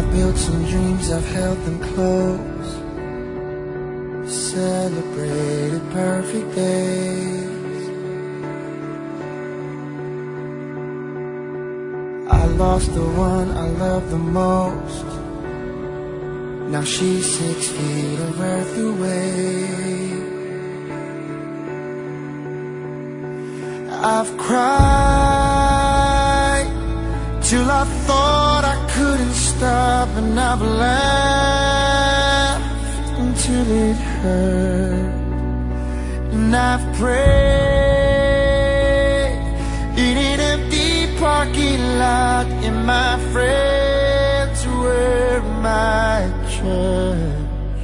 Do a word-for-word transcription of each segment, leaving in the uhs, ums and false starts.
built some dreams, I've held them close, celebrated perfect days. I lost the one I love the most, now she's six feet of earth away. I've cried till I thought I couldn't stop, and I've laughed until it hurt, and I've prayed in an empty parking lot, and my friends were my church.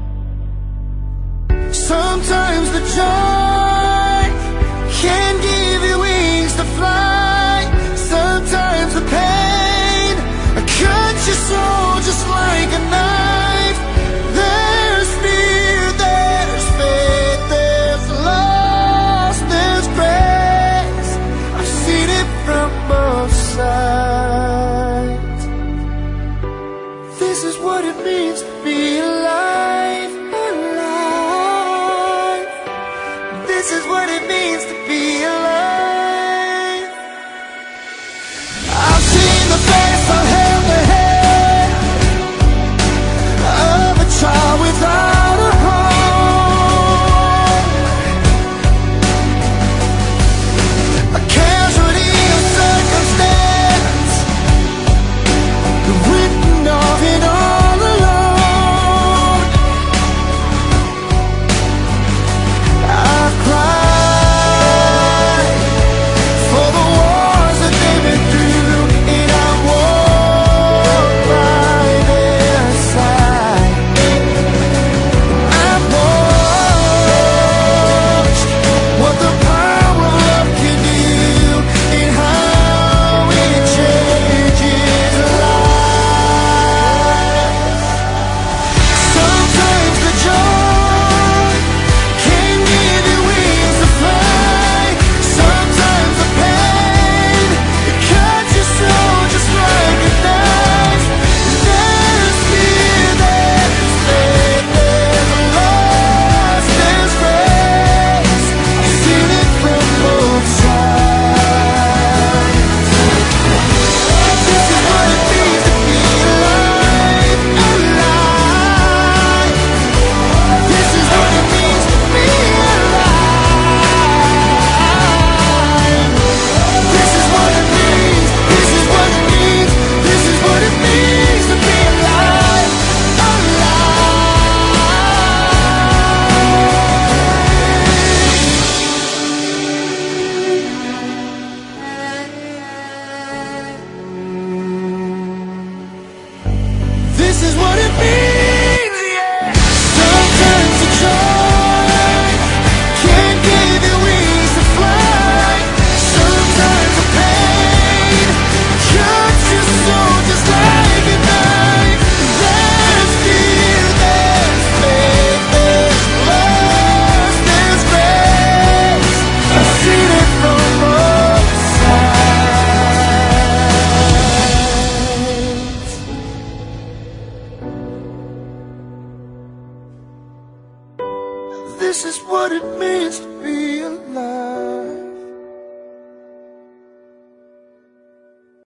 Sometimes the joy can give you wings to fly, sometimes the pain cuts your soul just like a knife. There's fear, there's faith, there's loss, there's grace. I've seen it from both sides. This is what it means to be alive, alive. This is what it means to be alive. I've seen the face, I've held the head of a child without a home, a casualty of circumstance, written off and all alone. I've cried for the wars that they've been through, and I walked by their side. I've watched what the power of love can do, and how it changes lives. Sometimes the joy can give you wings to fly, sometimes the pain it cuts your soul just like a knife. There's fear, there's faith, there's loss, there's grace. I've seen it from both sides. This is what it means to be alive, alive. This is what it means to be alive. This is what it means, this is what it means, this is what it means to be alive, alive. This is what it means, yeah. Sometimes the joy can give you wings to fly, sometimes the pain cuts your soul just like a knife. There's fear, there's faith, there's loss, there's grace. I've seen it from both sides. This is what it means to